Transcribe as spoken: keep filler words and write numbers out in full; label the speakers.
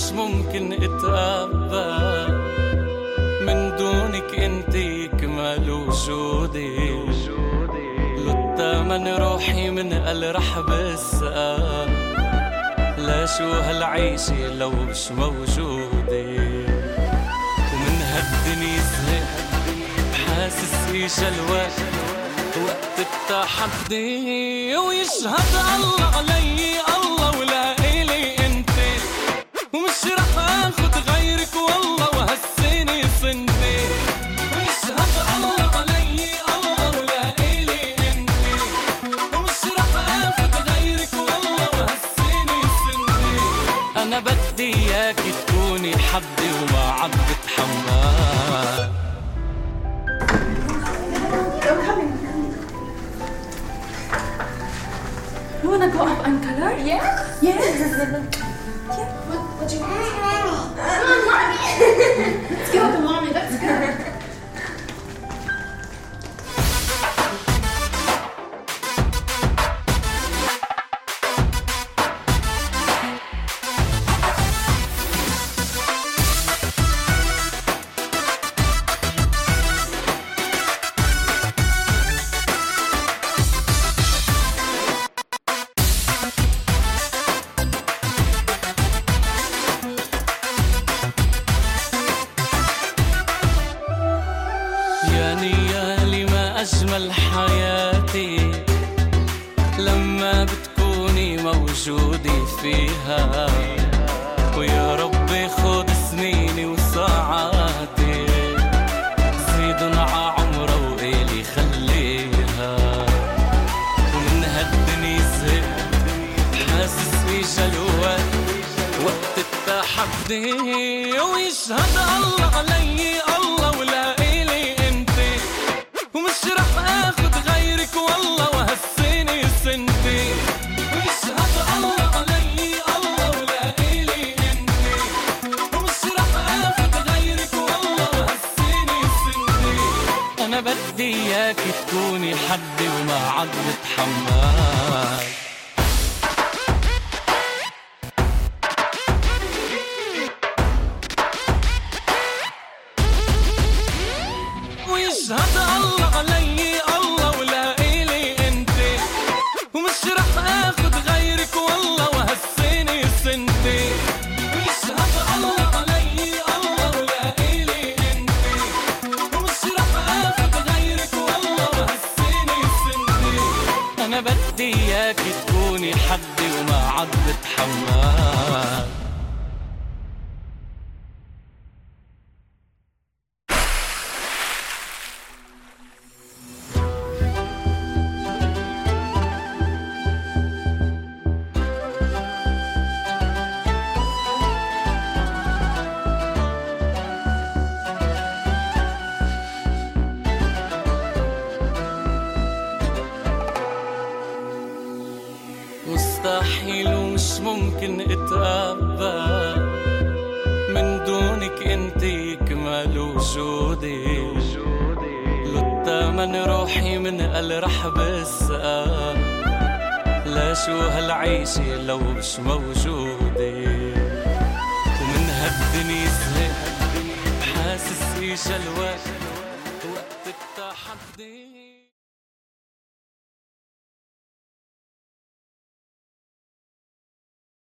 Speaker 1: ومش ممكن اتقبل من دونك انتي كمال وجودي. لو التمن روحي من قل رح بسأل لا شو هالعيشة لو مش موجودة. ومن هالدنيا زهقت حاسس إيش الوقت وقت التحدي. ويشهد الله علي الله ولا إلي انت ومش رح اخد غيرك والله وهالسنة سنتي. ويشهد الله علي الله ولا إلي انت ومش رح اخد غيرك والله وهالسنة سنتي. انا بدي اياكي تكوني حدي وما عد بتحمل.
Speaker 2: You wanna go up and color?
Speaker 3: Yes.
Speaker 2: Yes.
Speaker 3: Yeah. What, what do you want? Come on, mommy. Let's go to mommy. Let's go.
Speaker 1: أجمل حياتي لما بتكوني موجودة فيها. ويا ربي خد سنيني وساعاتي زيدن ع عمره وإلي خليها. ومن هالدنيا زهقت حاسس إيش الوقت وقت التحدي. ويشهد الله علي الله ولا إلي انت ومش رح اخد غيرك والله وهالسنة سنتي. ويشهد الله علي الله ولا إلي انت ومش رح اخد غيرك والله وهالسنة سنتي. انا بدي اياكي تكوني حدي وما عد بتحمل. ويشهد الله علي الله ولا إلي انت ومش رح اخد غيرك والله وهالسنة سنتي. ويشهد الله علي الله ولا إلي انت ومش رح اخد غيرك والله وهالسنة سنتي. انا بدي اياكي تكوني حدي وما عد بتحمل. مستحيل ومش ممكن اتقبل من دونك انتي كمال وجودي. لو التمن روحي من قل رح بسأل لا شو هالعيشة لو مش موجودة. ومن هالدنيا زهقت حاسس إيش الوقت وقت التحدي.